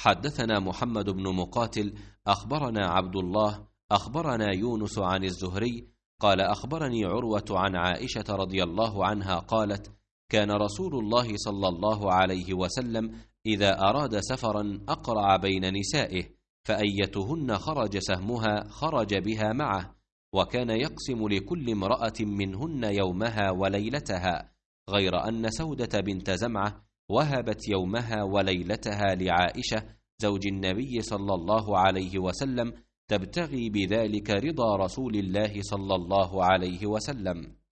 حدثنا محمد بن مقاتل أخبرنا عبد الله أخبرنا يونس عن الزهري قال أخبرني عروة عن عائشة رضي الله عنها قالت: كان رسول الله صلى الله عليه وسلم إذا أراد سفرا أقرع بين نسائه، فأيتهن خرج سهمها خرج بها معه، وكان يقسم لكل امرأة منهن يومها وليلتها، غير أن سودة بنت زمعة وهبت يومها وليلتها لعائشة زوج النبي صلى الله عليه وسلم، تبتغي بذلك رضا رسول الله صلى الله عليه وسلم.